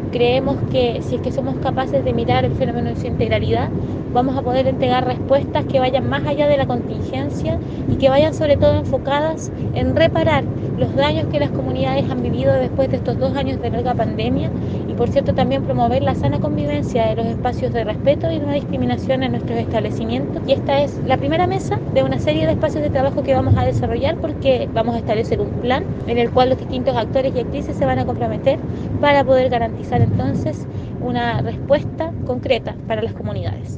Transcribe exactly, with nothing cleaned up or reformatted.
Creemos que si es que somos capaces de mirar el fenómeno en su integralidad, vamos a poder entregar respuestas que vayan más allá de la contingencia y que vayan sobre todo enfocadas en reparar los daños que las comunidades han vivido después de estos dos años de larga pandemia y, por cierto, también promover la sana convivencia de los espacios de respeto y no discriminación en nuestros establecimientos. Y esta es la primera mesa de una serie de espacios de trabajo que vamos a desarrollar, porque vamos a establecer un plan en el cual los distintos actores y actrices se van a comprometer para poder garantizar entonces una respuesta concreta para las comunidades.